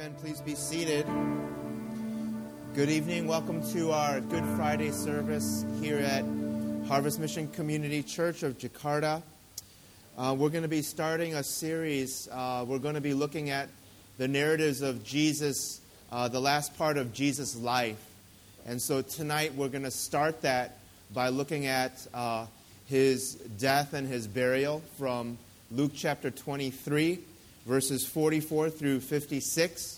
Amen. Please be seated. Good evening. Welcome to our Good Friday service here at Harvest Mission Community Church of Jakarta. We're going to be starting a series. We're going to be looking at the narratives of Jesus, the last part of Jesus' life. And so tonight we're going to start that by looking at his death and his burial from Luke chapter 23, verses 44 through 56.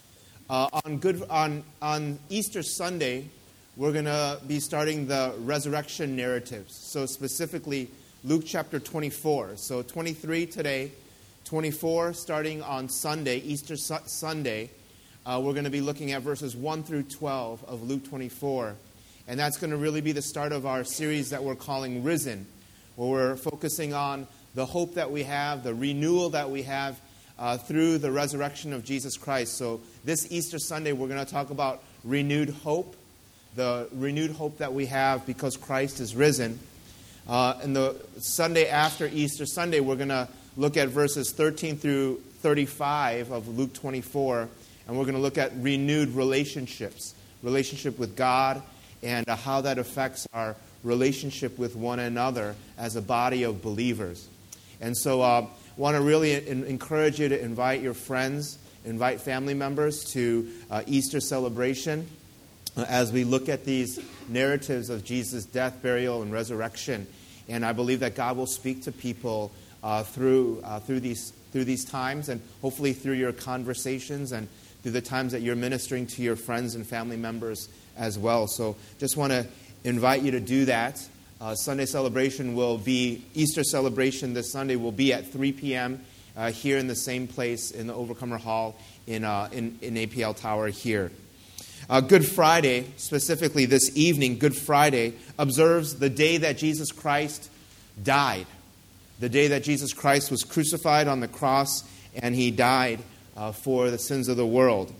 On Easter Sunday, we're going to be starting the resurrection narratives. So specifically, Luke chapter 24. So 23 today, 24 starting on Sunday, Easter Sunday. We're going to be looking at verses 1 through 12 of Luke 24. And that's going to really be the start of our series that we're calling Risen, where we're focusing on the hope that we have, the renewal that we have through the resurrection of Jesus Christ. So this Easter Sunday, we're going to talk about renewed hope, the renewed hope that we have because Christ is risen. And the Sunday after Easter Sunday, we're going to look at verses 13 through 35 of Luke 24, and we're going to look at renewed relationships, relationship with God, and how that affects our relationship with one another as a body of believers. And so want to really encourage you to invite your friends, invite family members to Easter celebration as we look at these narratives of Jesus' death, burial, and resurrection. And I believe that God will speak to people through these times, and hopefully through your conversations and through the times that you're ministering to your friends and family members as well. So just want to invite you to do that. Sunday celebration will be, Easter celebration this Sunday will be at 3 p.m. Here in the same place in the Overcomer Hall in APL Tower here. Good Friday, specifically this evening, Good Friday, observes the day that Jesus Christ died. The day that Jesus Christ was crucified on the cross and he died for the sins of the world.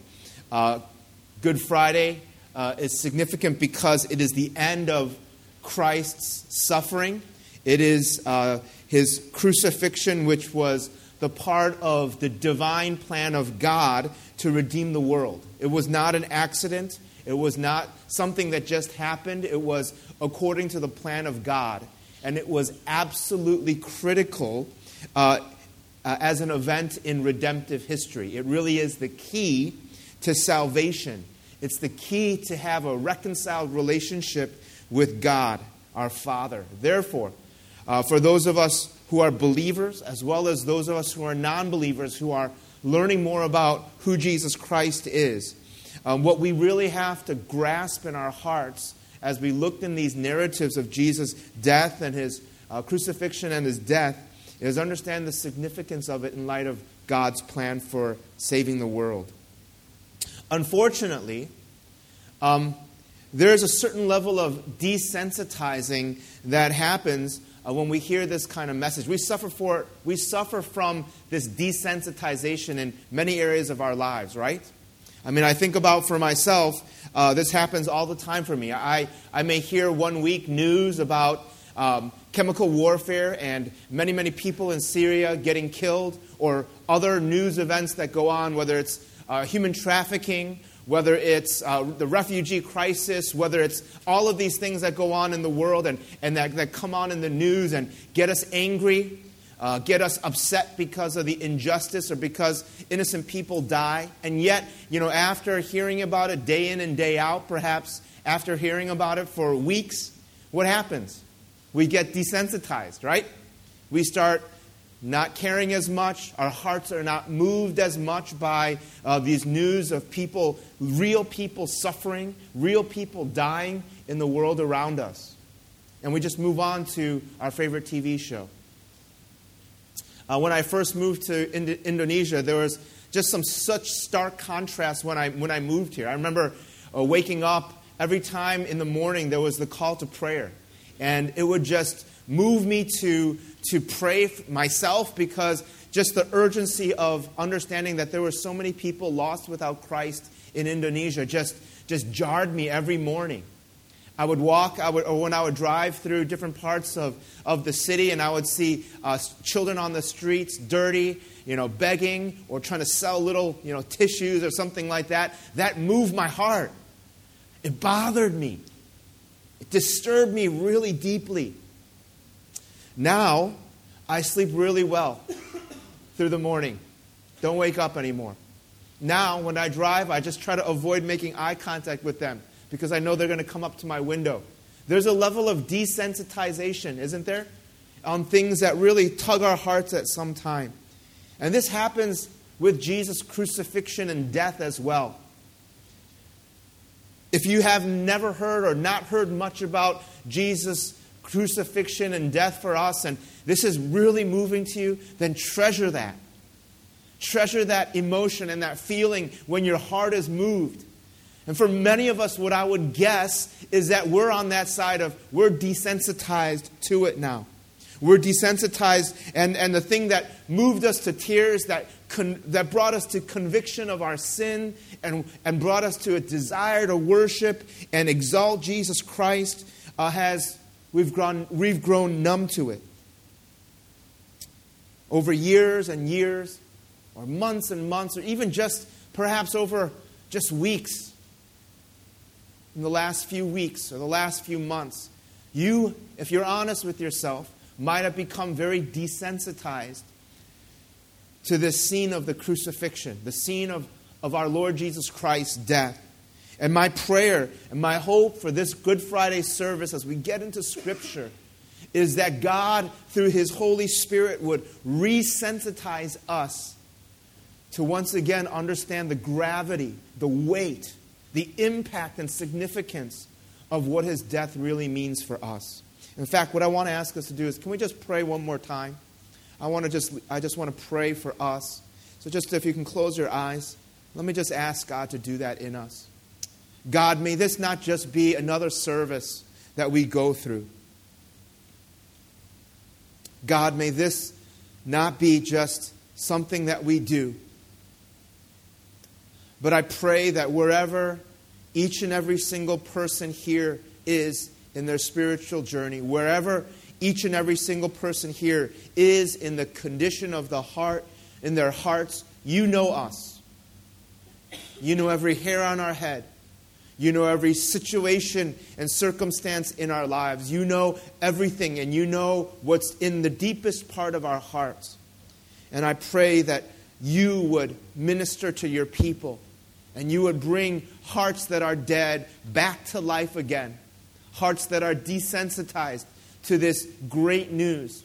Good Friday is significant because it is the end of Christ's suffering. It is his crucifixion, which was the part of the divine plan of God to redeem the world. It was not an accident. It was not something that just happened. It was according to the plan of God. And it was absolutely critical as an event in redemptive history. It really is the key to salvation. It's the key to have a reconciled relationship with God, our Father. Therefore, for those of us who are believers, as well as those of us who are non-believers, who are learning more about who Jesus Christ is, what we really have to grasp in our hearts as we looked in these narratives of Jesus' death and his crucifixion and his death is understand the significance of it in light of God's plan for saving the world. Unfortunately, there is a certain level of desensitizing that happens when we hear this kind of message. We suffer from this desensitization in many areas of our lives, right? I mean, I think about for myself, this happens all the time for me. I may hear one week news about chemical warfare and many, many people in Syria getting killed, or other news events that go on, whether it's human trafficking, whether it's the refugee crisis, whether it's all of these things that go on in the world and that come on in the news and get us angry, get us upset because of the injustice or because innocent people die. And yet, after hearing about it day in and day out, perhaps after hearing about it for weeks, what happens? We get desensitized, right? We start not caring as much. Our hearts are not moved as much by these news of people, real people suffering, real people dying in the world around us. And we just move on to our favorite TV show. When I first moved to Indonesia, there was just such stark contrast when I moved here. I remember waking up every time in the morning there was the call to prayer. And it would just move me to pray myself, because just the urgency of understanding that there were so many people lost without Christ in Indonesia just jarred me every morning. I would walk, or when I would drive through different parts of the city, and I would see children on the streets, dirty, begging, or trying to sell little, tissues or something like that. That moved my heart. It bothered me. It disturbed me really deeply. Now, I sleep really well through the morning. Don't wake up anymore. Now, when I drive, I just try to avoid making eye contact with them because I know they're going to come up to my window. There's a level of desensitization, isn't there, on things that really tug our hearts at some time. And this happens with Jesus' crucifixion and death as well. If you have never heard or not heard much about Jesus' crucifixion and death for us, and this is really moving to you, then treasure that. Treasure that emotion and that feeling when your heart is moved. And for many of us, what I would guess is that we're on that side of, we're desensitized to it now. We're desensitized, and the thing that moved us to tears, that brought us to conviction of our sin, and brought us to a desire to worship and exalt Jesus Christ, we've grown numb to it. Over years and years, or months and months, or even just perhaps over just weeks, in the last few weeks or the last few months, you, if you're honest with yourself, might have become very desensitized to this scene of the crucifixion, the scene of our Lord Jesus Christ's death. And my prayer and my hope for this Good Friday service as we get into Scripture is that God, through His Holy Spirit, would resensitize us to once again understand the gravity, the weight, the impact and significance of what His death really means for us. In fact, what I want to ask us to do is, can we just pray one more time? I just want to pray for us. So just if you can close your eyes, let me just ask God to do that in us. God, may this not just be another service that we go through. God, may this not be just something that we do. But I pray that wherever each and every single person here is in their spiritual journey, wherever each and every single person here is in the condition of the heart, in their hearts, you know us. You know every hair on our head. You know every situation and circumstance in our lives. You know everything, and you know what's in the deepest part of our hearts. And I pray that you would minister to your people, and you would bring hearts that are dead back to life again. Hearts that are desensitized to this great news.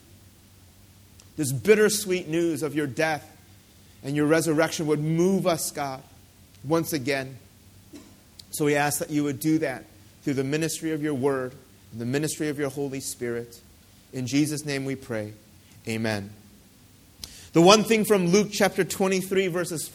This bittersweet news of your death and your resurrection would move us, God, once again. So we ask that you would do that through the ministry of your word and the ministry of your Holy Spirit. In Jesus' name we pray. Amen. The one thing from Luke chapter 23, verses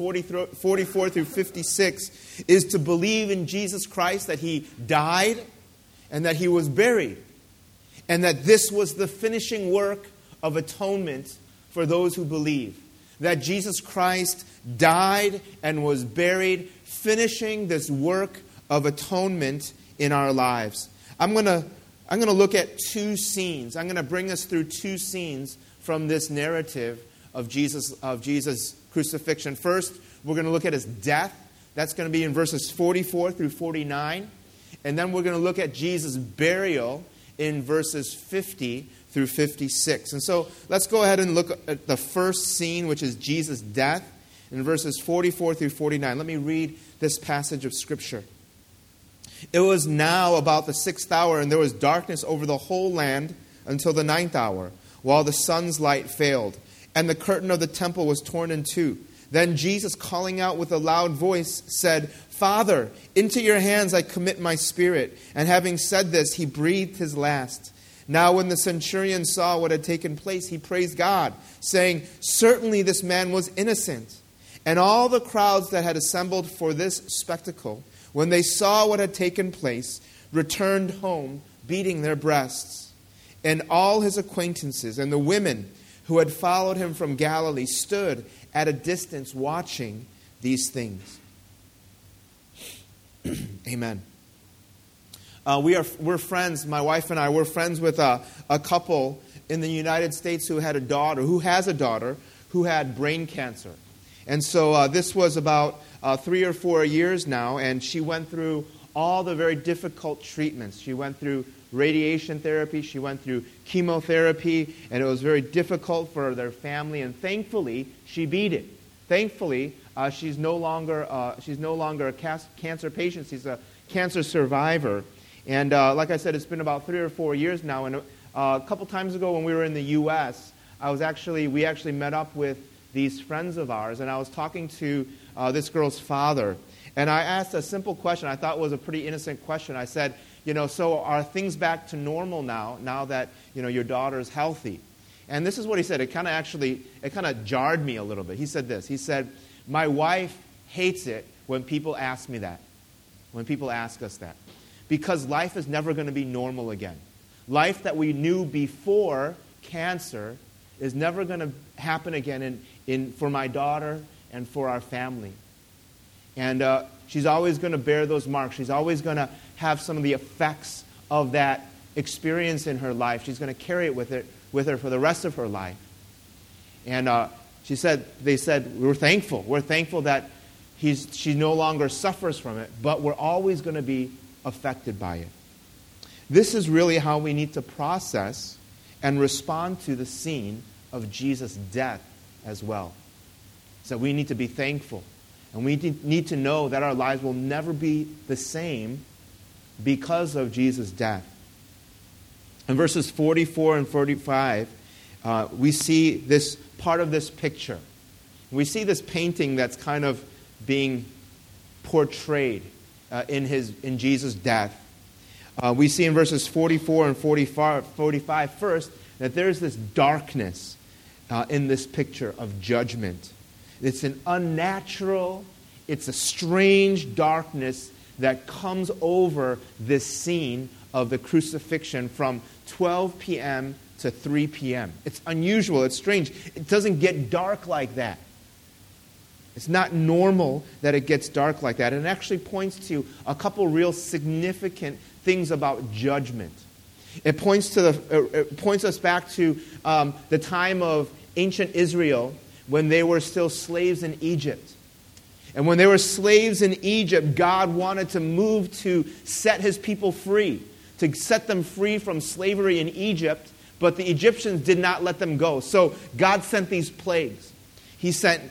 44 through 56, is to believe in Jesus Christ, that He died and that He was buried, and that this was the finishing work of atonement for those who believe. That Jesus Christ died and was buried, finishing this work of atonement in our lives. I'm going to look at two scenes. I'm going to bring us through two scenes from this narrative of Jesus' crucifixion. First, we're going to look at His death. That's going to be in verses 44 through 49. And then we're going to look at Jesus' burial in verses 50 through 56. And so let's go ahead and look at the first scene, which is Jesus' death, in verses 44 through 49. Let me read this passage of Scripture. It was now about the 6th hour, and there was darkness over the whole land until the 9th hour, while the sun's light failed, and the curtain of the temple was torn in two. Then Jesus, calling out with a loud voice, said, "Father, into your hands I commit my spirit." And having said this, He breathed His last. Now when the centurion saw what had taken place, he praised God, saying, "Certainly this man was innocent." And all the crowds that had assembled for this spectacle, when they saw what had taken place, returned home, beating their breasts. And all His acquaintances and the women who had followed Him from Galilee stood at a distance watching these things. Amen. we're friends, my wife and I, we're friends with a couple in the United States who has a daughter who had brain cancer. And so this was about 3 or 4 years now, and she went through all the very difficult treatments. She went through radiation therapy, she went through chemotherapy, and it was very difficult for their family, and thankfully, she beat it. Thankfully, she's no longer a cancer patient, she's a cancer survivor. And like I said, it's been about 3 or 4 years now, and a couple times ago when we were in the U.S., we actually met up with these friends of ours, and I was talking to this girl's father, and I asked a simple question. I thought it was a pretty innocent question. I said, so are things back to normal now that, your daughter's healthy? And this is what he said. It kind of jarred me a little bit. He said this. He said, my wife hates it when people ask me that, when people ask us that, because life is never going to be normal again. Life that we knew before cancer is never going to happen again for my daughter and for our family. And she's always going to bear those marks. She's always going to have some of the effects of that experience in her life. She's going to carry it with her for the rest of her life. And they said, we're thankful. We're thankful that she no longer suffers from it, but we're always going to be affected by it. This is really how we need to process and respond to the scene of Jesus' death as well. So we need to be thankful. And we need to know that our lives will never be the same because of Jesus' death. In verses 44 and 45, we see this part of this picture. We see this painting that's kind of being portrayed in Jesus' death. We see in verses 44 and 45 first that there's this darkness in this picture of judgment. It's an unnatural, it's a strange darkness that comes over this scene of the crucifixion from 12 p.m. to 3 p.m. It's unusual, it's strange. It doesn't get dark like that. It's not normal that it gets dark like that. And it actually points to a couple real significant things about judgment. It points us back to the time of ancient Israel when they were still slaves in Egypt. And when they were slaves in Egypt, God wanted to move to set his people free, to set them free from slavery in Egypt, but the Egyptians did not let them go. So God sent these plagues. He sent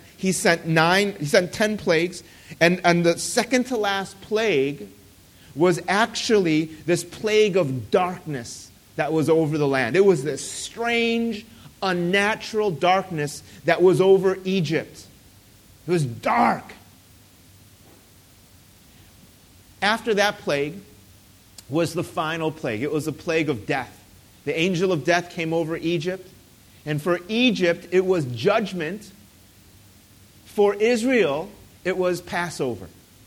10 plagues, and the second to last plague was actually this plague of darkness that was over the land. It was this strange, unnatural darkness that was over Egypt. It was dark. After that plague was the final plague. It was a plague of death. The angel of death came over Egypt. And for Egypt, it was judgment. For Israel, it was Passover.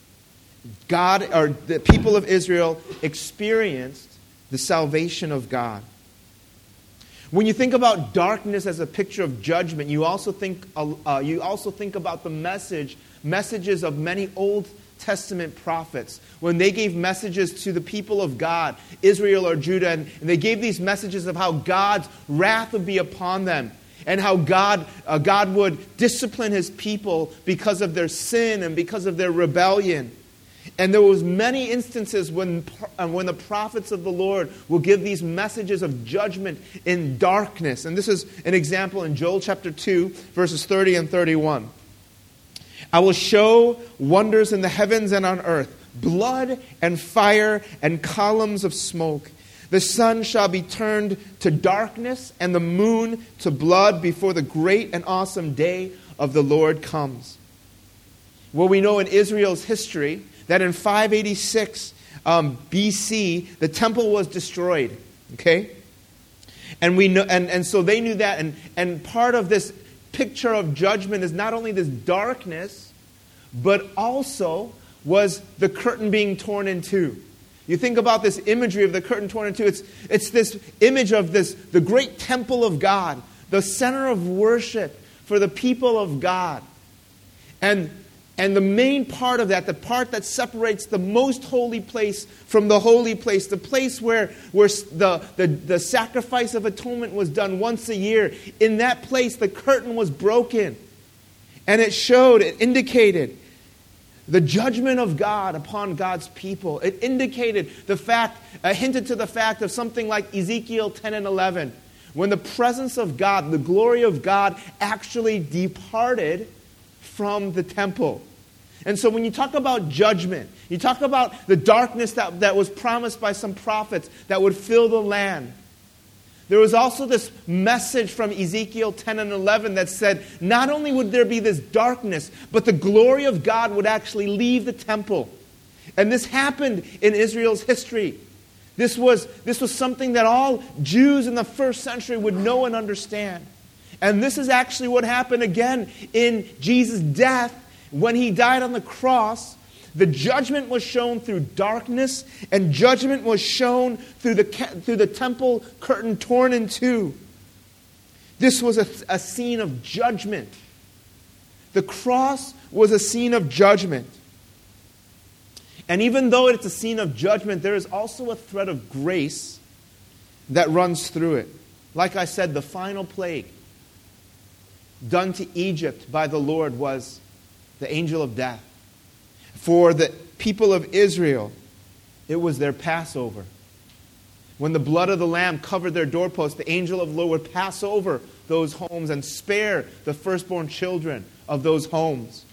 The people of Israel experienced the salvation of God. When you think about darkness as a picture of judgment, you also think about the messages of many Old Testament prophets. When they gave messages to the people of God, Israel or Judah, and they gave these messages of how God's wrath would be upon them, and how God would discipline his people because of their sin and because of their rebellion. And there was many instances when the prophets of the Lord will give these messages of judgment in darkness. And this is an example in Joel chapter 2, verses 30 and 31. I will show wonders in the heavens and on earth, blood and fire and columns of smoke. The sun shall be turned to darkness and the moon to blood before the great and awesome day of the Lord comes. Well, we know in Israel's history that in 586 BC, the temple was destroyed. Okay? And we know, and so they knew that. And part of this picture of judgment is not only this darkness, but also was the curtain being torn in two. You think about this imagery of the curtain torn in two. It's this image of the great temple of God, the center of worship for the people of God. And And the main part of that, the part that separates the most holy place from the holy place, the place where the sacrifice of atonement was done once a year, in that place the curtain was broken. And it indicated the judgment of God upon God's people. It indicated hinted to the fact of something like Ezekiel 10 and 11, when the presence of God, the glory of God, actually departed from the temple. And so when you talk about judgment, you talk about the darkness that was promised by some prophets that would fill the land. There was also this message from Ezekiel 10 and 11 that said, not only would there be this darkness, but the glory of God would actually leave the temple. And this happened in Israel's history. This was something that all Jews in the first century would know and understand. And this is actually what happened again in Jesus' death. When he died on the cross, the judgment was shown through darkness, and judgment was shown through the temple curtain torn in two. This was a scene of judgment. The cross was a scene of judgment. And even though it's a scene of judgment, there is also a thread of grace that runs through it. Like I said, the final plague done to Egypt by the Lord was the angel of death. For the people of Israel, it was their Passover. When the blood of the Lamb covered their doorposts, the angel of the Lord would pass over those homes and spare the firstborn children of those homes.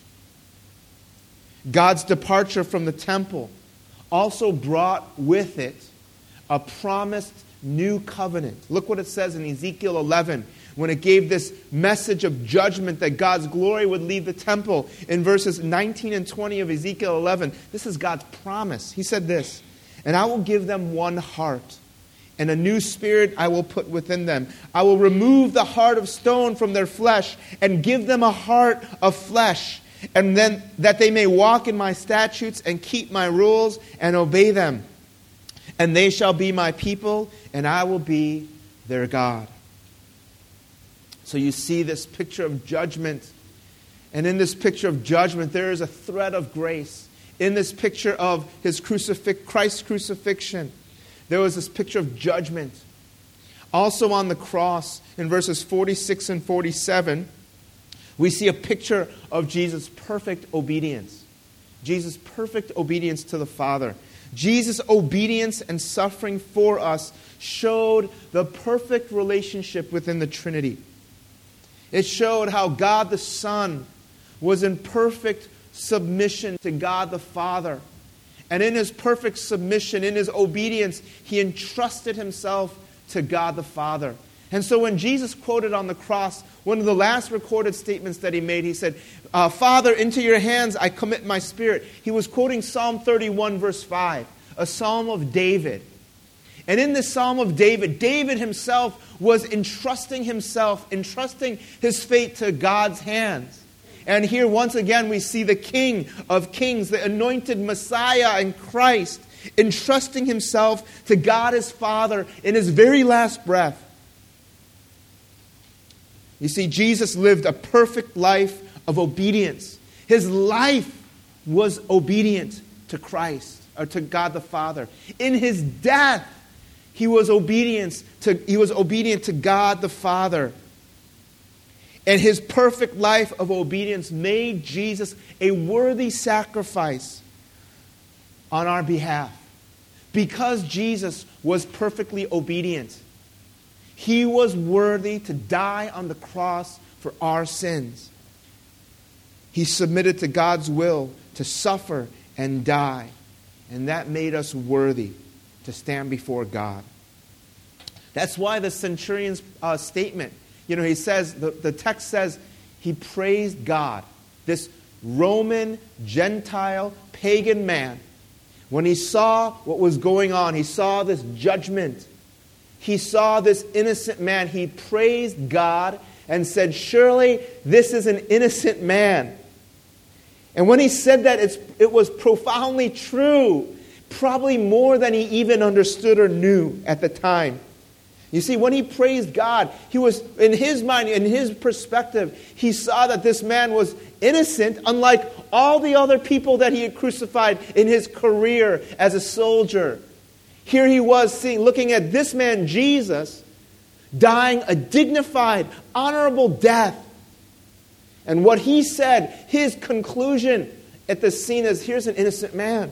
God's departure from the temple also brought with it a promised new covenant. Look what it says in Ezekiel 11, when it gave this message of judgment that God's glory would leave the temple. In verses 19 and 20 of Ezekiel 11, this is God's promise. He said this, "And I will give them one heart, and a new spirit I will put within them. I will remove the heart of stone from their flesh and give them a heart of flesh, and then that they may walk in my statutes and keep my rules and obey them. And they shall be my people, and I will be their God." So you see this picture of judgment. And in this picture of judgment, there is a thread of grace. In this picture of Christ's crucifixion, there was this picture of judgment. Also on the cross, in verses 46 and 47, we see a picture of Jesus' perfect obedience. Jesus' perfect obedience to the Father. Jesus' obedience and suffering for us showed the perfect relationship within the Trinity. It showed how God the Son was in perfect submission to God the Father. And in his perfect submission, in his obedience, he entrusted himself to God the Father. And so when Jesus quoted on the cross, one of the last recorded statements that he made, he said, "Father, into your hands I commit my spirit." He was quoting Psalm 31, verse 5, a psalm of David. And in this psalm of David, David himself was entrusting his fate to God's hands. And here once again we see the King of Kings, the anointed Messiah in Christ, entrusting himself to God his Father in his very last breath. You see, Jesus lived a perfect life of obedience. His life was obedient to Christ, or to God the Father. In his death, he was obedient to God the Father. And his perfect life of obedience made Jesus a worthy sacrifice on our behalf. Because Jesus was perfectly obedient, he was worthy to die on the cross for our sins. He submitted to God's will to suffer and die. And that made us worthy to stand before God. That's why the centurion's statement, he says, the text says, he praised God. This Roman, Gentile, pagan man, when he saw what was going on, he saw this judgment, he saw this innocent man, he praised God and said, "Surely this is an innocent man." And when he said that, it was profoundly true, probably more than he even understood or knew at the time. You see, when he praised God, he was, in his mind, in his perspective, he saw that this man was innocent, unlike all the other people that he had crucified in his career as a soldier. Here he was looking at this man, Jesus, dying a dignified, honorable death. And what he said, his conclusion at the scene is, here's an innocent man.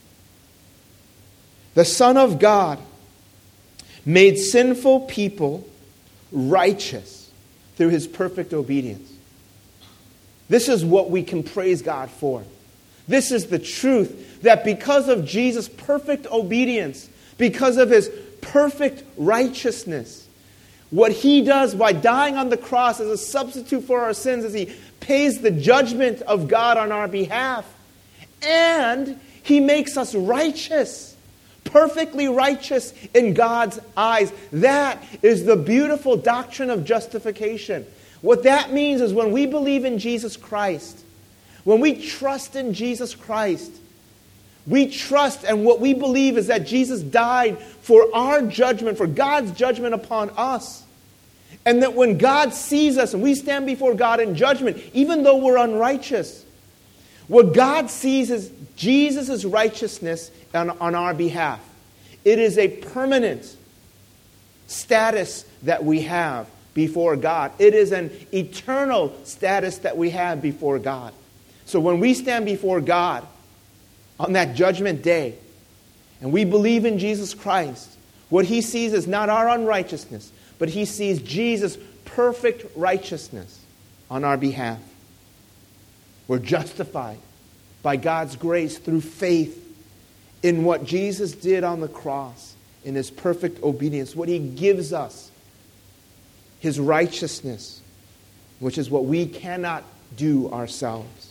The Son of God made sinful people righteous through his perfect obedience. This is what we can praise God for. This is the truth, that because of Jesus' perfect obedience, because of his perfect righteousness, what he does by dying on the cross as a substitute for our sins is he pays the judgment of God on our behalf. And he makes us righteous, perfectly righteous in God's eyes. That is the beautiful doctrine of justification. What that means is when we believe in Jesus Christ, when we trust in Jesus Christ, we trust, and what we believe is that Jesus died for our judgment, for God's judgment upon us. And that when God sees us and we stand before God in judgment, even though we're unrighteous, what God sees is Jesus' righteousness on our behalf. It is a permanent status that we have before God. It is an eternal status that we have before God. So when we stand before God on that judgment day, and we believe in Jesus Christ, what he sees is not our unrighteousness, but he sees Jesus' perfect righteousness on our behalf. We're justified by God's grace through faith in what Jesus did on the cross, in his perfect obedience, what he gives us, his righteousness, which is what we cannot do ourselves.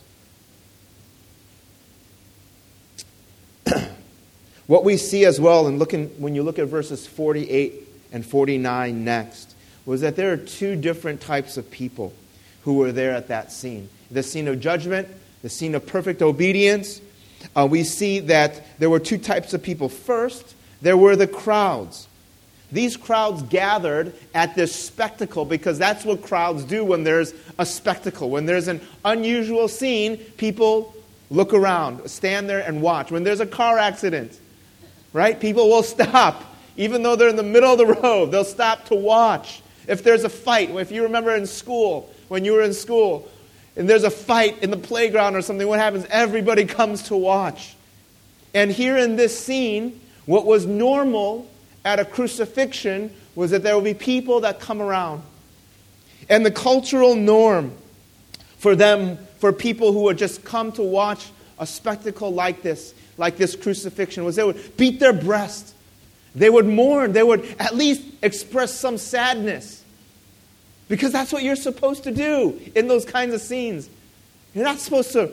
What we see as well, and when you look at verses 48 and 49 next, was that there are two different types of people who were there at that scene. The scene of judgment, the scene of perfect obedience. We see that there were two types of people. First, there were the crowds. These crowds gathered at this spectacle because that's what crowds do when there's a spectacle. When there's an unusual scene, people look around, stand there and watch. When there's a car accident, right? People will stop. Even though they're in the middle of the road, they'll stop to watch. If there's a fight, if you remember in school, when you were in school, and there's a fight in the playground or something, what happens? Everybody comes to watch. And here in this scene, what was normal at a crucifixion was that there would be people that come around. And the cultural norm for them, for people who would just come to watch a spectacle like this crucifixion, was they would beat their breast. They would mourn. They would at least express some sadness. Because that's what you're supposed to do in those kinds of scenes. You're not supposed to,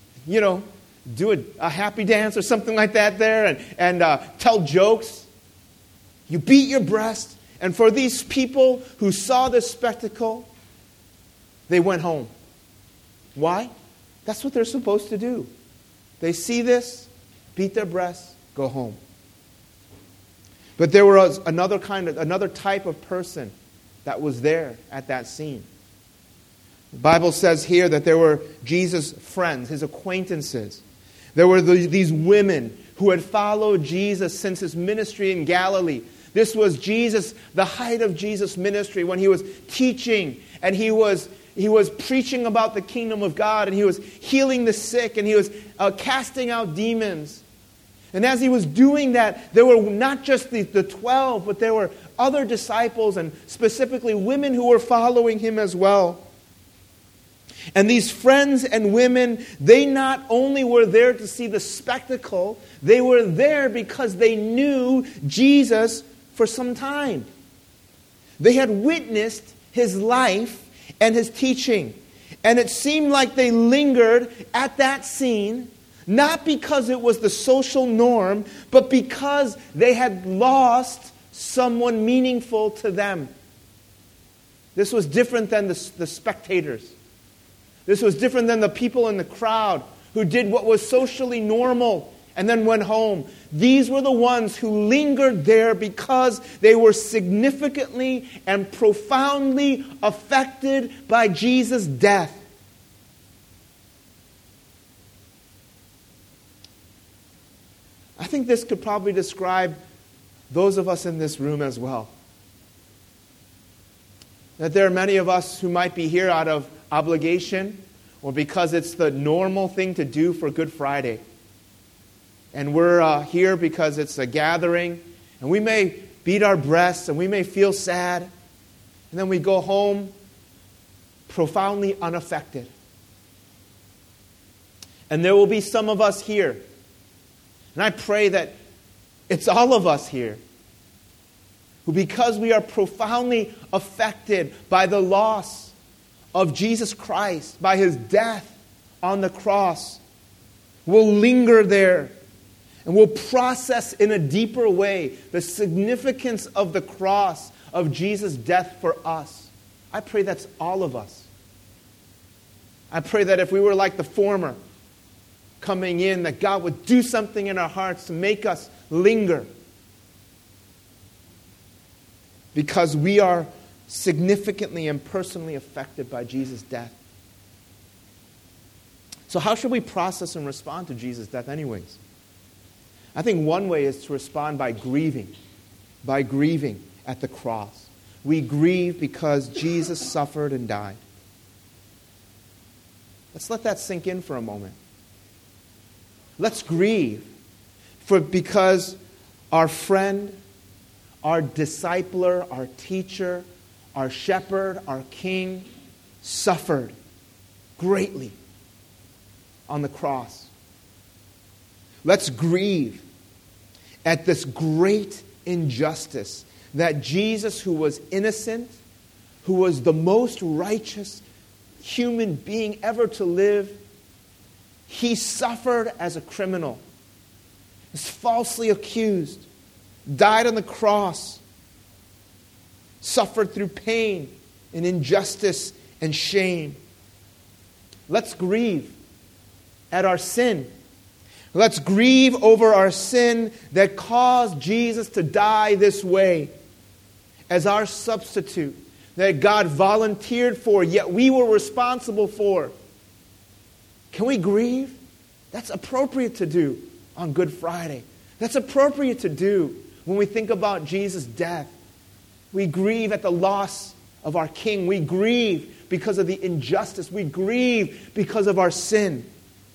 do a happy dance or something like that there and tell jokes. You beat your breast. And for these people who saw this spectacle, they went home. Why? That's what they're supposed to do. They see this, beat their breasts, go home. But there was another type of person that was there at that scene. The Bible says here that there were Jesus' friends, his acquaintances. There were these women who had followed Jesus since his ministry in Galilee. This was Jesus, the height of Jesus' ministry, when he was teaching and he was preaching about the kingdom of God, and he was healing the sick, and he was casting out demons. And as he was doing that, there were not just the 12, but there were other disciples, and specifically women who were following him as well. And these friends and women, they not only were there to see the spectacle, they were there because they knew Jesus for some time. They had witnessed his life and his teaching. And it seemed like they lingered at that scene, not because it was the social norm, but because they had lost someone meaningful to them. This was different than the spectators. This was different than the people in the crowd who did what was socially normal and then went home. These were the ones who lingered there because they were significantly and profoundly affected by Jesus' death. I think this could probably describe those of us in this room as well. That there are many of us who might be here out of obligation or because it's the normal thing to do for Good Friday. And we're here because it's a gathering, and we may beat our breasts and we may feel sad, and then we go home profoundly unaffected. And there will be some of us here, and I pray that it's all of us here, who because we are profoundly affected by the loss of Jesus Christ, by His death on the cross, will linger there and will process in a deeper way the significance of the cross, of Jesus' death for us. I pray that's all of us. I pray that if we were like the former coming in, that God would do something in our hearts to make us linger, because we are significantly and personally affected by Jesus' death. So how should we process and respond to Jesus' death anyways? I think one way is to respond by grieving at the cross. We grieve because Jesus suffered and died. Let's let that sink in for a moment. Let's grieve because our friend, our discipler, our teacher, our shepherd, our king suffered greatly on the cross. Let's grieve at this great injustice that Jesus, who was innocent, who was the most righteous human being ever to live, He suffered as a criminal, was falsely accused, died on the cross, suffered through pain and injustice and shame. Let's grieve at our sin. Let's grieve over our sin that caused Jesus to die this way as our substitute, that God volunteered for, yet we were responsible for. Can we grieve? That's appropriate to do on Good Friday. That's appropriate to do when we think about Jesus' death. We grieve at the loss of our King. We grieve because of the injustice. We grieve because of our sin.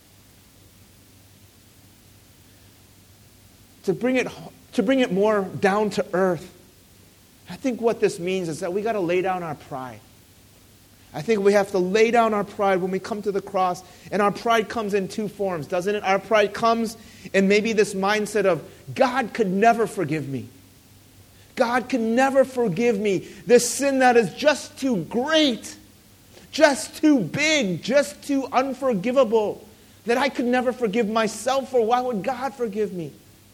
To bring it more down to earth, I think what this means is that we got to lay down our pride. I think we have to lay down our pride when we come to the cross. And our pride comes in two forms, doesn't it? Our pride comes in maybe this mindset of, God could never forgive me. God can never forgive me. This sin that is just too great, just too big, just too unforgivable, that I could never forgive myself for. Why would God forgive me?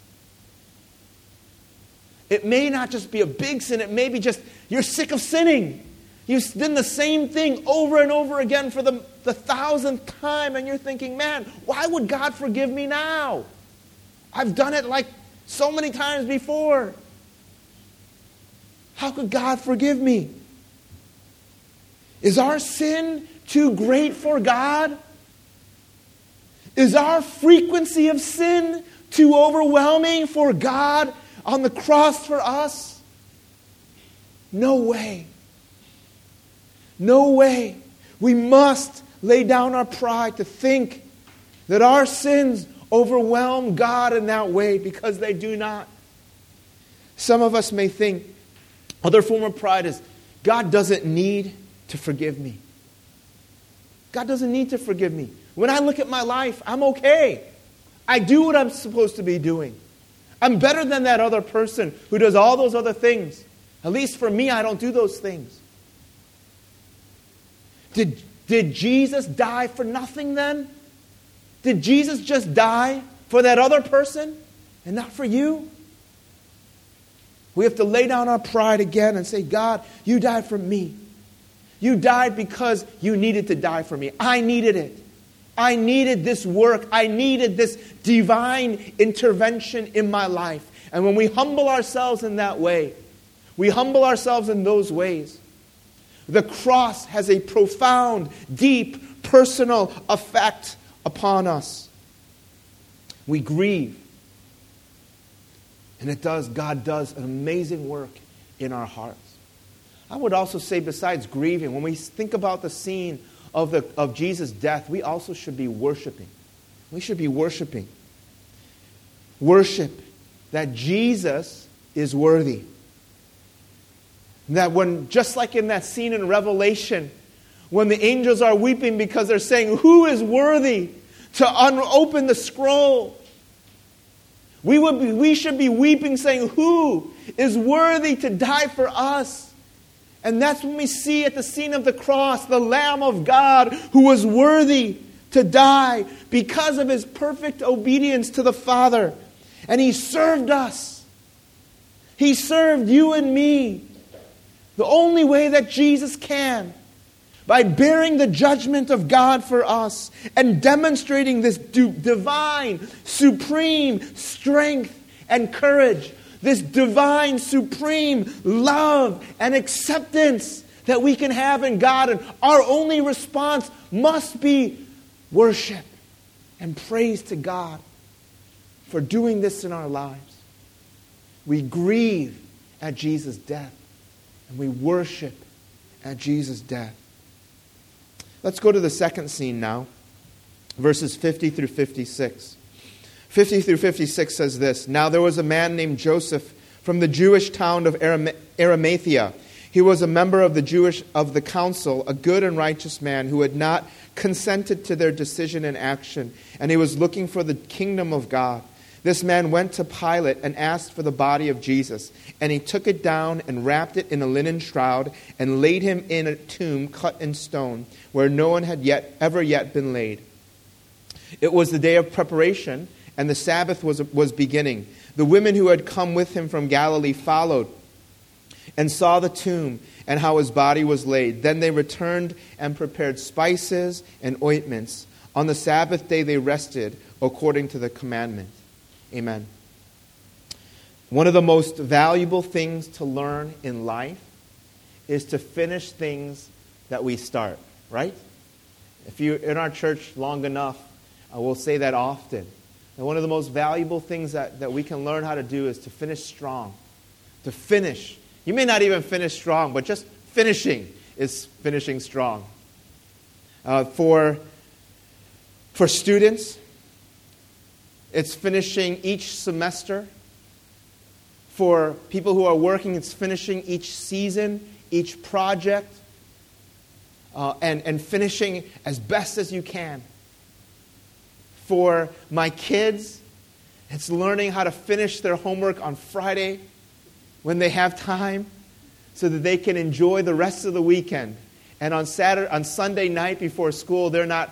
It may not just be a big sin. It may be just you're sick of sinning. You've done the same thing over and over again for the 1,000th time, and you're thinking, man, why would God forgive me now? I've done it like so many times before. How could God forgive me? Is our sin too great for God? Is our frequency of sin too overwhelming for God on the cross for us? No way. No way. We must lay down our pride to think that our sins overwhelm God in that way, because they do not. Some of us may think, other form of pride is, God doesn't need to forgive me. God doesn't need to forgive me. When I look at my life, I'm okay. I do what I'm supposed to be doing. I'm better than that other person who does all those other things. At least for me, I don't do those things. Did Jesus die for nothing then? Did Jesus just die for that other person and not for you? We have to lay down our pride again and say, God, you died for me. You died because you needed to die for me. I needed it. I needed this work. I needed this divine intervention in my life. And when we humble ourselves in that way, we humble ourselves in those ways, the cross has a profound, deep, personal effect upon us. We grieve And God does an amazing work in our hearts. I would also say, besides grieving, when we think about the scene of Jesus' death, we also should be worshiping. We should be worshiping. Worship that Jesus is worthy. That when, just like in that scene in Revelation, when the angels are weeping because they're saying, who is worthy to open the scroll? We should be weeping saying, who is worthy to die for us? And that's when we see at the scene of the cross, the Lamb of God who was worthy to die because of his perfect obedience to the Father. And he served us. He served you and me the only way that Jesus can, by bearing the judgment of God for us and demonstrating this divine, supreme strength and courage, this divine, supreme love and acceptance that we can have in God. And our only response must be worship and praise to God for doing this in our lives. We grieve at Jesus' death, and we worship at Jesus' death. Let's go to the second scene now, verses 50 through 56. 50 through 56 says this: Now there was a man named Joseph from the Jewish town of Arimathea. He was a member of the council, a good and righteous man who had not consented to their decision and action, and he was looking for the kingdom of God. This man went to Pilate and asked for the body of Jesus, and he took it down and wrapped it in a linen shroud and laid him in a tomb cut in stone, where no one had ever yet been laid. It was the day of preparation, and the Sabbath was beginning. The women who had come with him from Galilee followed and saw the tomb and how his body was laid. Then they returned and prepared spices and ointments. On the Sabbath day they rested according to the commandment. Amen. One of the most valuable things to learn in life is to finish things that we start, right? If you're in our church long enough, I will say that often. And one of the most valuable things that we can learn how to do is to finish strong. To finish. You may not even finish strong, but just finishing is finishing strong. For students, it's finishing each semester. For people who are working, it's finishing each season, each project, and finishing as best as you can. For my kids, it's learning how to finish their homework on Friday when they have time so that they can enjoy the rest of the weekend. And on Sunday night before school, they're not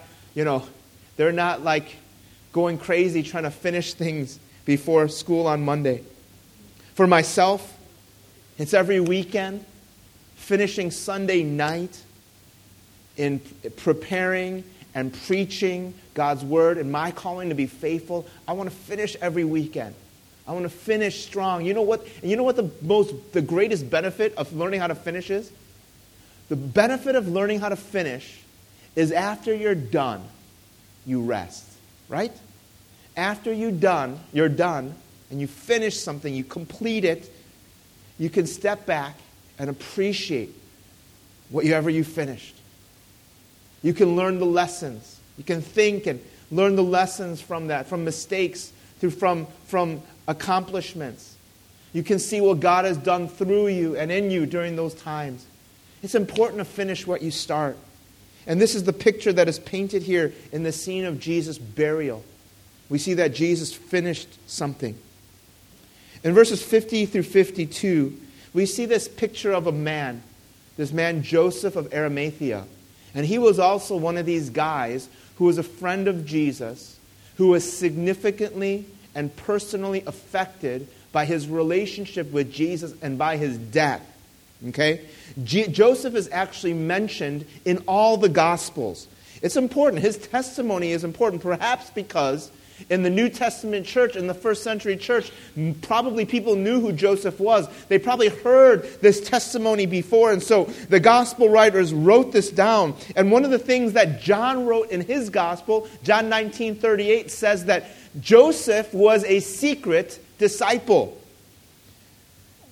like going crazy trying to finish things before school on Monday. For myself, it's every weekend, finishing Sunday night in preparing and preaching God's word and my calling to be faithful. I want to finish every weekend. I want to finish strong. You know what the greatest benefit of learning how to finish is? The benefit of learning how to finish is after you're done, you rest, right? After you're done, and you finish something, you complete it, you can step back and appreciate whatever you finished. You can learn the lessons. You can think and learn the lessons from that, from mistakes, from accomplishments. You can see what God has done through you and in you during those times. It's important to finish what you start. And this is the picture that is painted here in the scene of Jesus' burial. We see that Jesus finished something. In verses 50 through 52, we see this picture of a man, this man Joseph of Arimathea. And he was also one of these guys who was a friend of Jesus, who was significantly and personally affected by his relationship with Jesus and by his death. Okay? Joseph is actually mentioned in all the Gospels. It's important. His testimony is important, perhaps because in the New Testament church, in the first century church, probably people knew who Joseph was. They probably heard this testimony before, and so the gospel writers wrote this down. And one of the things that John wrote in his gospel, John 19:38, says that Joseph was a secret disciple.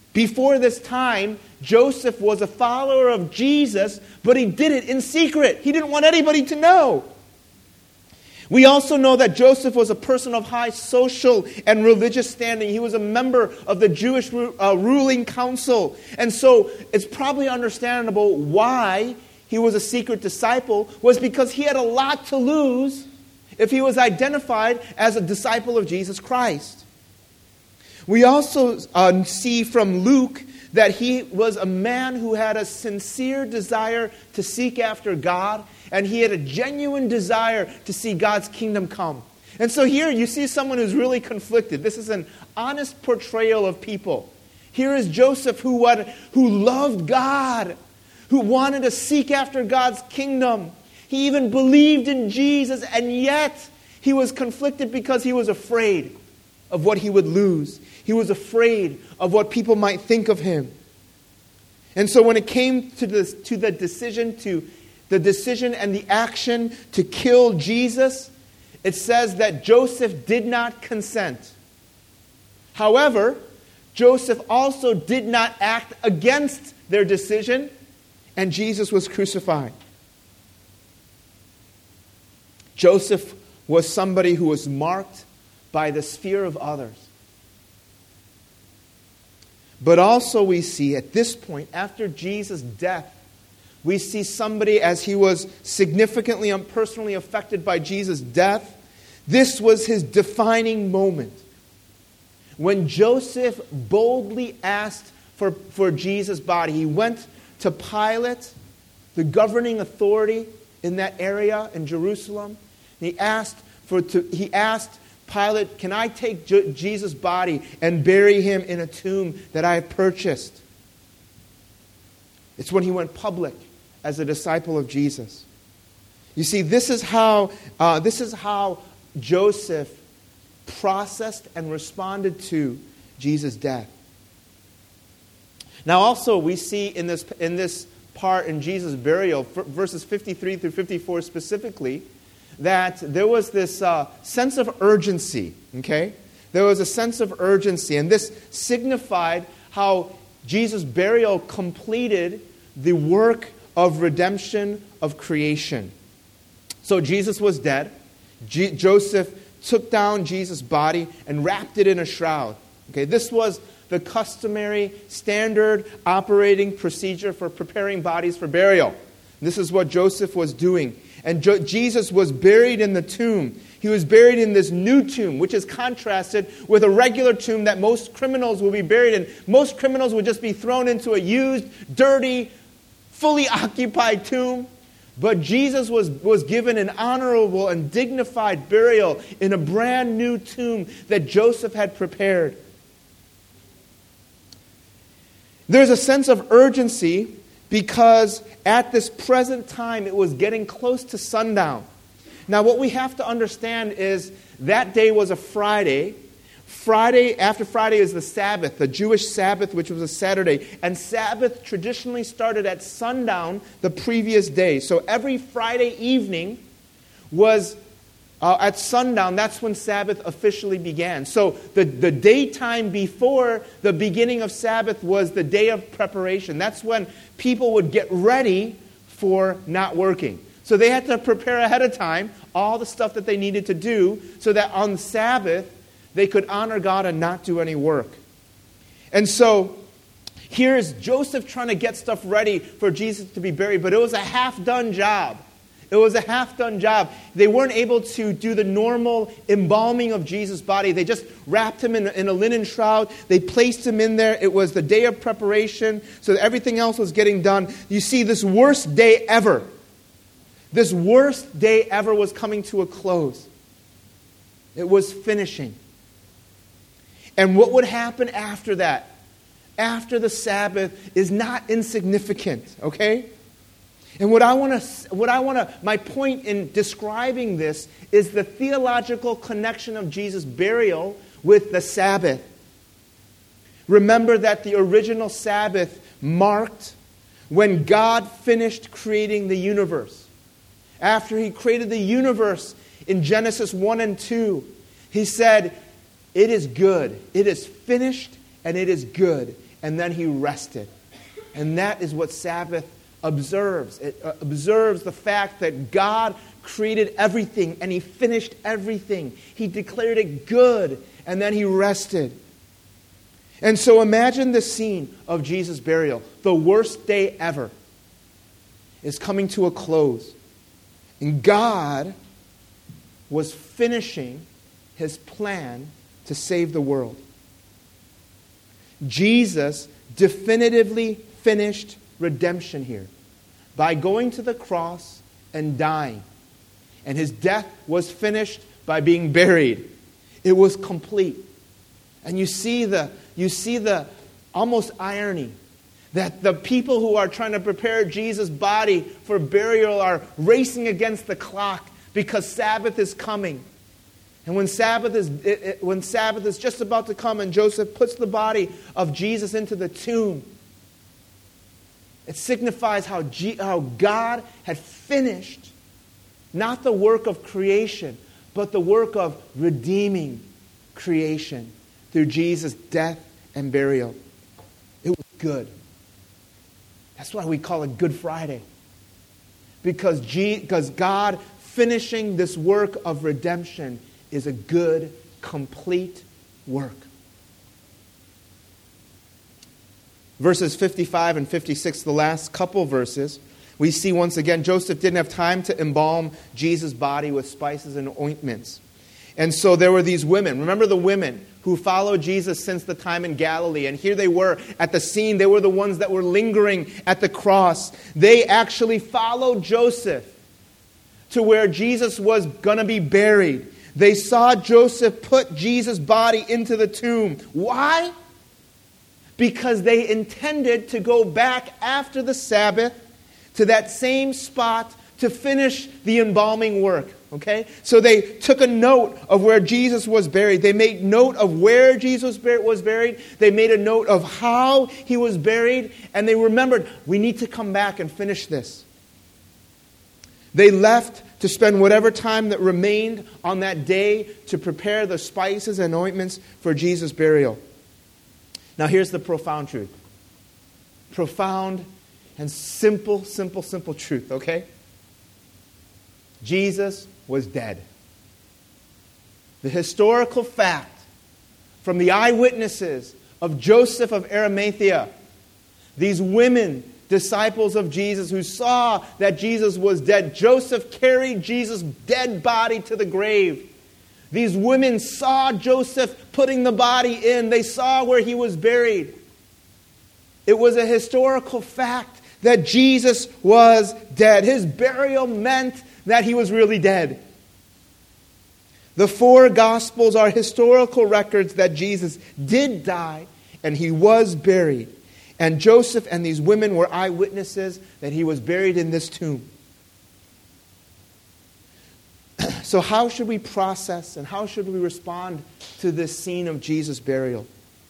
Before this time, Joseph was a follower of Jesus, but he did it in secret. He didn't want anybody to know. We also know that Joseph was a person of high social and religious standing. He was a member of the Jewish ruling council. And so it's probably understandable why he was a secret disciple, was because he had a lot to lose if he was identified as a disciple of Jesus Christ. We also see from Luke that he was a man who had a sincere desire to seek after God, and he had a genuine desire to see God's kingdom come. And so here you see someone who's really conflicted. This is an honest portrayal of people. Here is Joseph who loved God, who wanted to seek after God's kingdom. He even believed in Jesus, and yet he was conflicted because he was afraid of what he would lose. He was afraid of what people might think of him. And so when it came to the decision and the action to kill Jesus, it says that Joseph did not consent. However, Joseph also did not act against their decision, and Jesus was crucified. Joseph was somebody who was marked by the fear of others. But also we see at this point, after Jesus' death, we see somebody, as he was significantly and personally affected by Jesus' death, this was his defining moment. When Joseph boldly asked for Jesus' body, he went to Pilate, the governing authority in that area in Jerusalem. He asked Pilate, can I take Jesus' body and bury him in a tomb that I have purchased? It's when he went public as a disciple of Jesus. You see, this is how Joseph processed and responded to Jesus' death. Now also we see in this part in Jesus' burial, verses 53 through 54 specifically, that there was this sense of urgency, okay? There was a sense of urgency, and this signified how Jesus' burial completed the work of redemption of creation. So Jesus was dead. Joseph took down Jesus' body and wrapped it in a shroud. Okay, this was the customary, standard operating procedure for preparing bodies for burial. This is what Joseph was doing. And Jesus was buried in the tomb. He was buried in this new tomb, which is contrasted with a regular tomb that most criminals will be buried in. Most criminals would just be thrown into a used, dirty, fully occupied tomb. But Jesus was given an honorable and dignified burial in a brand new tomb that Joseph had prepared. There's a sense of urgency because at this present time, it was getting close to sundown. Now, what we have to understand is that day was a Friday. After Friday is the Sabbath, the Jewish Sabbath, which was a Saturday. And Sabbath traditionally started at sundown the previous day. So every Friday evening was at sundown. That's when Sabbath officially began. So the daytime before the beginning of Sabbath was the day of preparation. That's when people would get ready for not working. So they had to prepare ahead of time all the stuff that they needed to do so that on Sabbath they could honor God and not do any work. And so here's Joseph trying to get stuff ready for Jesus to be buried, but it was a half-done job. It was a half-done job. They weren't able to do the normal embalming of Jesus' body. They just wrapped him in a linen shroud. They placed him in there. It was the day of preparation, so that everything else was getting done. You see, this worst day ever was coming to a close. It was finishing. And what would happen after that, after the Sabbath, is not insignificant, okay? And my point in describing this is the theological connection of Jesus' burial with the Sabbath. Remember that the original Sabbath marked when God finished creating the universe. After he created the universe in Genesis 1 and 2, he said, "It is good. It is finished and it is good." and then he rested. And that is what Sabbath observes. It observes the fact that God created everything and he finished everything. He declared it good and then he rested. And so imagine the scene of Jesus' burial. The worst day ever is coming to a close. And God was finishing his plan to save the world. Jesus definitively finished redemption here by going to the cross and dying. And his death was finished by being buried. It was complete. And you see the almost irony that the people who are trying to prepare Jesus' body for burial are racing against the clock because Sabbath is coming. And when Sabbath is just about to come and Joseph puts the body of Jesus into the tomb, it signifies how God had finished not the work of creation, but the work of redeeming creation through Jesus' death and burial. It was good. That's why we call it Good Friday. Because God finishing this work of redemption is a good, complete work. Verses 55 and 56, the last couple verses, we see once again Joseph didn't have time to embalm Jesus' body with spices and ointments. And so there were these women. Remember the women who followed Jesus since the time in Galilee. And here they were at the scene. They were the ones that were lingering at the cross. They actually followed Joseph to where Jesus was going to be buried. They saw Joseph put Jesus' body into the tomb. Why? Because they intended to go back after the Sabbath to that same spot to finish the embalming work. Okay? So they took a note of where Jesus was buried. They made note of where Jesus was buried. They made a note of how he was buried. And they remembered, we need to come back and finish this. They left to spend whatever time that remained on that day to prepare the spices and ointments for Jesus' burial. Now here's the profound truth. Profound and simple truth, okay? Jesus was dead. The historical fact from the eyewitnesses of Joseph of Arimathea, these women, disciples of Jesus who saw that Jesus was dead. Joseph carried Jesus' dead body to the grave. These women saw Joseph putting the body in. They saw where he was buried. It was a historical fact that Jesus was dead. His burial meant that he was really dead. The four Gospels are historical records that Jesus did die and he was buried. And Joseph and these women were eyewitnesses that he was buried in this tomb. So how should we process and how should we respond to this scene of Jesus' burial?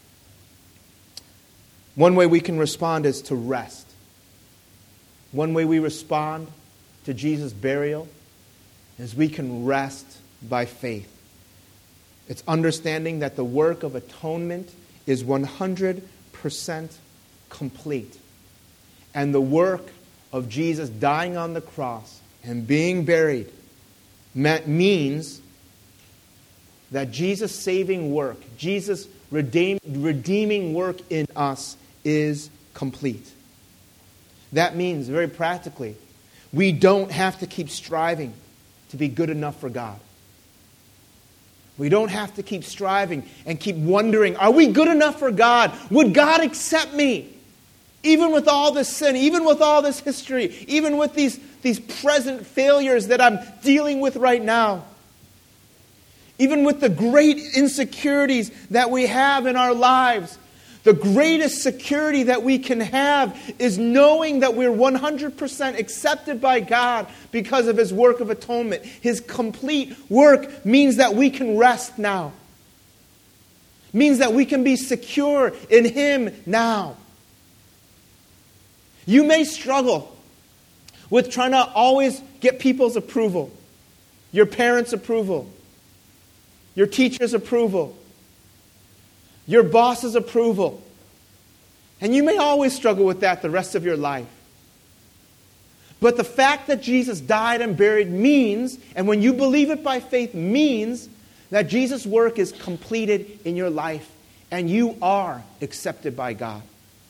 One way we can respond is to rest. One way we respond to Jesus' burial is we can rest by faith. It's understanding that the work of atonement is 100% complete. And the work of Jesus dying on the cross and being buried means that Jesus' saving work, Jesus' redeeming work in us is complete. That means, very practically, we don't have to keep striving to be good enough for God. We don't have to keep striving and keep wondering, are we good enough for God? Would God accept me? Even with all this sin, even with all this history, even with these present failures that I'm dealing with right now. Even with the great insecurities that we have in our lives. The greatest security that we can have is knowing that we're 100% accepted by God because of His work of atonement. His complete work means that we can rest now. Means that we can be secure in Him now. You may struggle with trying to always get people's approval. Your parents' approval. Your teacher's approval. Your boss's approval. And you may always struggle with that the rest of your life. But the fact that Jesus died and buried means, and when you believe it by faith, means that Jesus' work is completed in your life and you are accepted by God.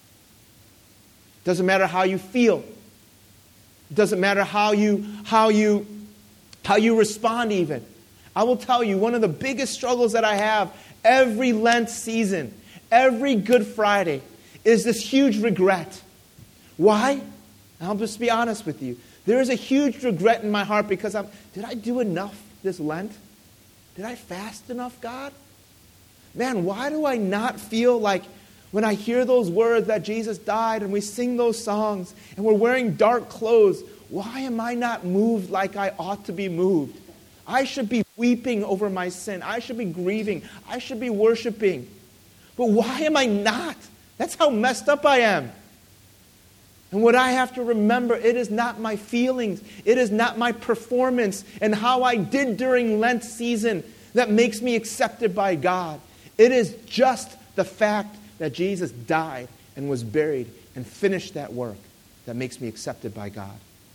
Doesn't matter how you feel. It doesn't matter how you respond even. I will tell you, one of the biggest struggles that I have every Lent season, every Good Friday, is this huge regret. Why? I'll just be honest with you. There is a huge regret in my heart because did I do enough this Lent? Did I fast enough, God? Man, why do I not feel like when I hear those words that Jesus died and we sing those songs and we're wearing dark clothes, why am I not moved like I ought to be moved? I should be weeping over my sin. I should be grieving. I should be worshiping. But why am I not? That's how messed up I am. And what I have to remember, it is not my feelings. It is not my performance and how I did during Lent season that makes me accepted by God. It is just the fact that Jesus died and was buried and finished that work that makes me accepted by God.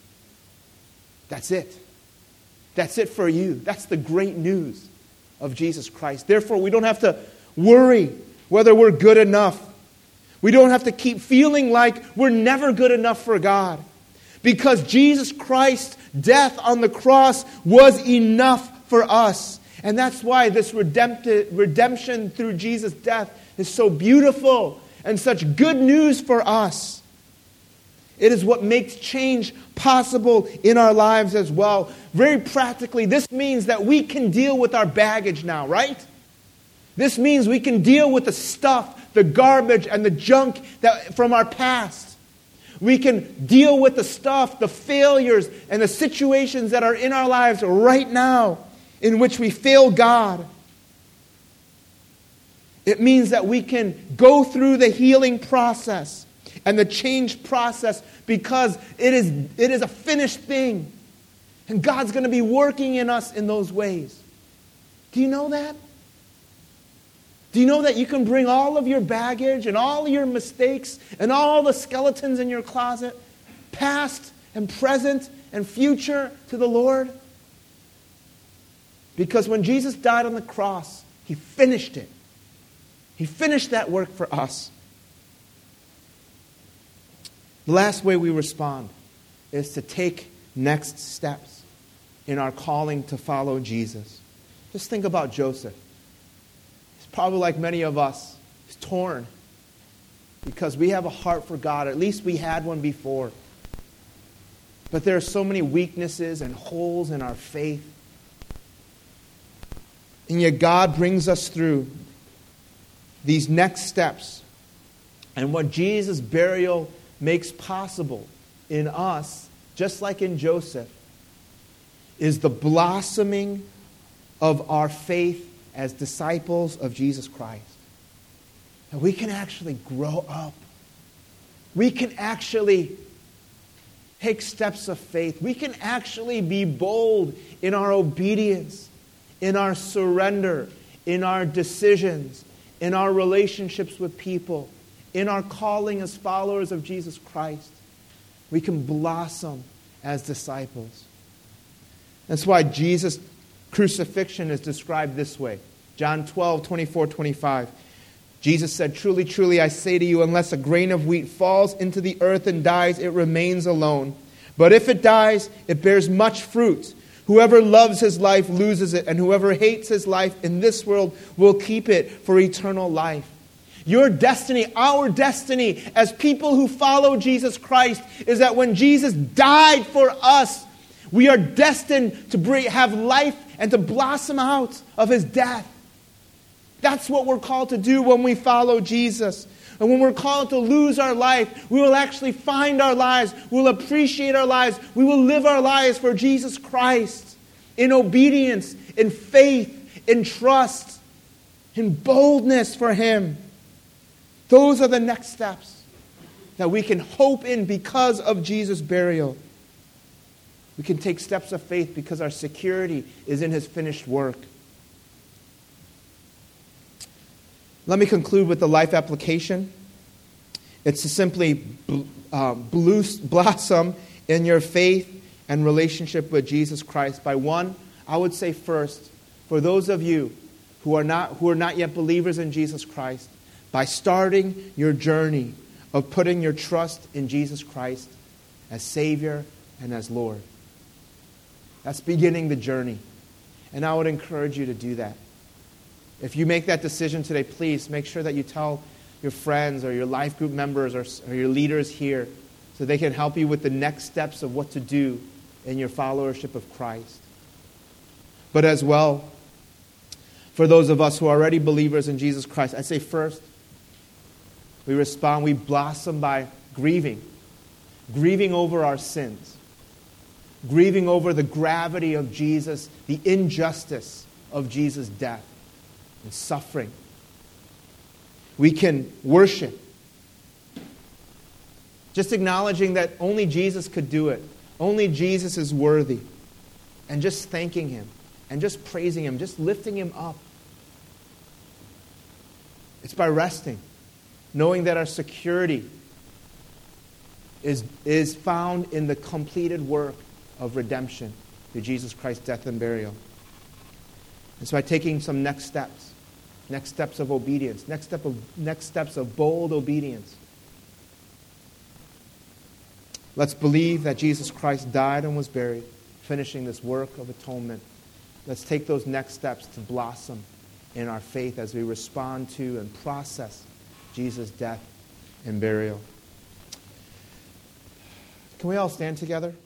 That's it. That's it for you. That's the great news of Jesus Christ. Therefore, we don't have to worry whether we're good enough. We don't have to keep feeling like we're never good enough for God. Because Jesus Christ's death on the cross was enough for us. And that's why this redemption through Jesus' death is so beautiful and such good news for us. It is what makes change possible in our lives as well. Very practically, this means that we can deal with our baggage now, right? This means we can deal with the stuff, the garbage, and the junk from our past. We can deal with the stuff, the failures, and the situations that are in our lives right now in which we fail God. It means that we can go through the healing process and the change process because it is a finished thing. And God's going to be working in us in those ways. Do you know that? Do you know that you can bring all of your baggage and all your mistakes and all the skeletons in your closet, past and present and future, to the Lord? Because when Jesus died on the cross, He finished it. He finished that work for us. The last way we respond is to take next steps in our calling to follow Jesus. Just think about Joseph. He's probably like many of us. He's torn because we have a heart for God. At least we had one before. But there are so many weaknesses and holes in our faith. And yet God brings us through these next steps. And what Jesus' burial makes possible in us, just like in Joseph, is the blossoming of our faith as disciples of Jesus Christ. And we can actually grow up. We can actually take steps of faith. We can actually be bold in our obedience, in our surrender, in our decisions, in our relationships with people, in our calling as followers of Jesus Christ. We can blossom as disciples. That's why Jesus' crucifixion is described this way. John 12, 24, 25. Jesus said, "Truly, truly, I say to you, unless a grain of wheat falls into the earth and dies, it remains alone. But if it dies, it bears much fruit. Whoever loves his life loses it, and whoever hates his life in this world will keep it for eternal life." Your destiny, our destiny as people who follow Jesus Christ is that when Jesus died for us, we are destined to have life and to blossom out of His death. That's what we're called to do when we follow Jesus. And when we're called to lose our life, we will actually find our lives. We'll appreciate our lives. We will live our lives for Jesus Christ in obedience, in faith, in trust, in boldness for Him. Those are the next steps that we can hope in because of Jesus' burial. We can take steps of faith because our security is in His finished work. Let me conclude with the life application. It's to simply blossom in your faith and relationship with Jesus Christ by one, I would say first, for those of you who are not yet believers in Jesus Christ, by starting your journey of putting your trust in Jesus Christ as Savior and as Lord. That's beginning the journey. And I would encourage you to do that. If you make that decision today, please make sure that you tell your friends or your life group members or your leaders here so they can help you with the next steps of what to do in your followership of Christ. But as well, for those of us who are already believers in Jesus Christ, I'd say first, we blossom by grieving over our sins, grieving over the gravity of Jesus, the injustice of Jesus' death and suffering. We can worship, just acknowledging that only Jesus could do it, only Jesus is worthy, and just thanking Him, and just praising Him, just lifting Him up. It's by resting, knowing that our security is found in the completed work of redemption through Jesus Christ's death and burial. It's by taking some next steps of obedience, next steps of bold obedience. Let's believe that Jesus Christ died and was buried, finishing this work of atonement. Let's take those next steps to blossom in our faith as we respond to and process Jesus' death and burial. Can we all stand together?